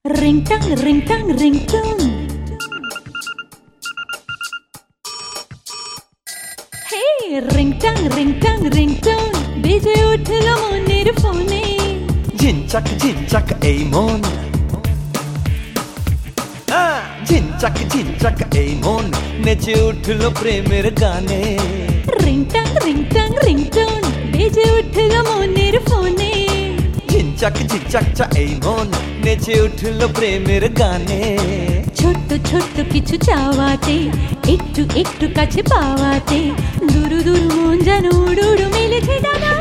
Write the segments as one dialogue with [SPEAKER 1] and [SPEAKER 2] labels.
[SPEAKER 1] ringtone, ringtone, ringtone. Hey, ringtone, ringtone, ringtone. বেজে উঠল মনের ফোনে।
[SPEAKER 2] ঝিনচাক ঝিনচাক এই মন, ঝিনচাক ঝিনচাক এই মন, নেচে উঠল প্রেমের গানে।
[SPEAKER 1] ringtone, ringtone, ringtone. বেজে উঠল মনের ফোনে।
[SPEAKER 2] ঝিনচাক ঝিনচাক চা এই মন, নেচে উঠল প্রেমের গানে।
[SPEAKER 1] ছোট্ট ছোট্ট কিছু চাওয়াতে, একটু একটু কাছে পাওয়াতে, দূর দূর মন যেন উড়ু উড়ু মেলেছে ডানা।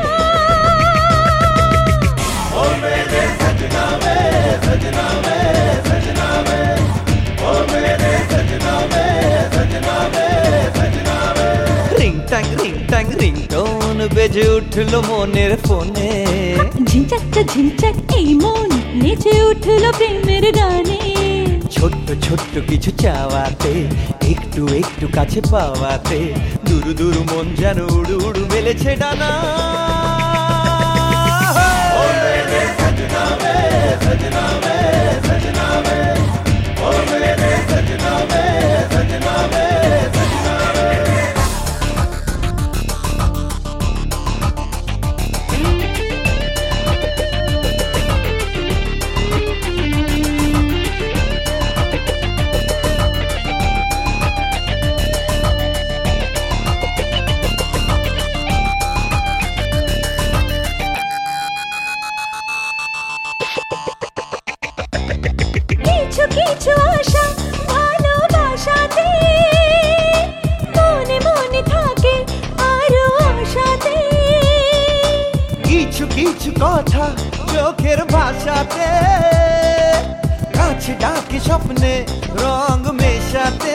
[SPEAKER 2] ও মেরে সजना वे सजना वे सजना वे, ओ मेरे सजना वे सजना वे सजना वे। রিং ট্যাং রিংটোন বেজে উঠল মনের ফোনে।
[SPEAKER 1] ঝিনচাকটা ঝিনচাক এই মন, নেচে উঠল প্রেমের গানে।
[SPEAKER 2] ছোট্ট ছোট্ট কিছু চাওয়াতে, একটু একটু কাছে পাওয়াতে, দূর দূর মন যেন উড়ু উড়ু মেলেছে ডানা। ও মেরে সजना वे सजना वे सजना वे, ओ मेरे सजना वे सजना वे सजना वे।
[SPEAKER 1] কিছু কিছু আশা ভালোবাসাতে, মনে মনে থাকে আরো আশাতে।
[SPEAKER 2] কিছু কিছু কথা চোখের ভাষাতে, কাছে ডাকে স্বপ্নে রং মেশাতে।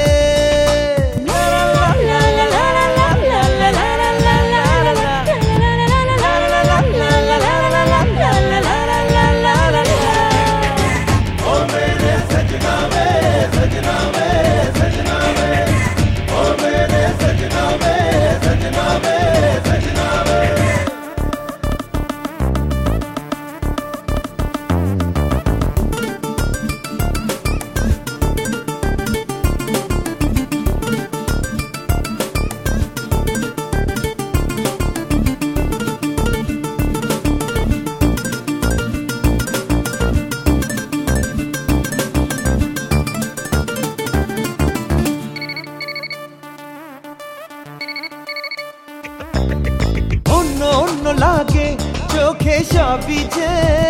[SPEAKER 2] অন্য অন্য লাগে চোখে সবই যে,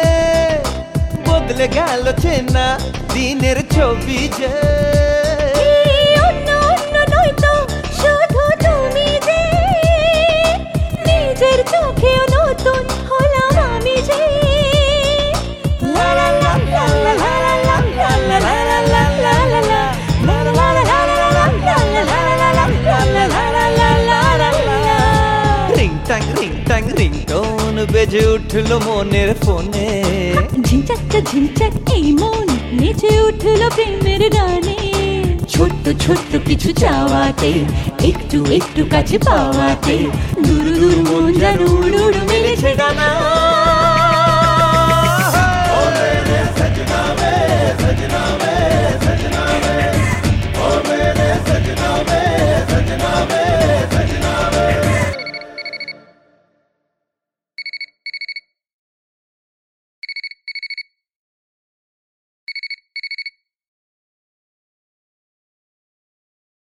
[SPEAKER 2] বদলে গেল চেনা দিনের ছবি যে।
[SPEAKER 1] অন্য অন্য নয়তো শুধু তুমি যে, নিজের চোখেও নতুন হলাম আমি যে।
[SPEAKER 2] রিং ট্যাং রিংটোন বেজে উঠল মনের ফোনে।
[SPEAKER 1] ঝিনচাকটা ঝিনচাক এই মন, নেচে উঠল প্রেমের গানে। ছোট্ট ছোট্ট কিছু চাওয়াতে, একটু একটু কাছে পাওয়াতে, দূর দূর মন যেন উড়ু উড়ু মেলেছে ডানা।
[SPEAKER 2] ও মেরে সजना वे सजना वे सजना वे, ओ मेरे सजना वे सजना वे।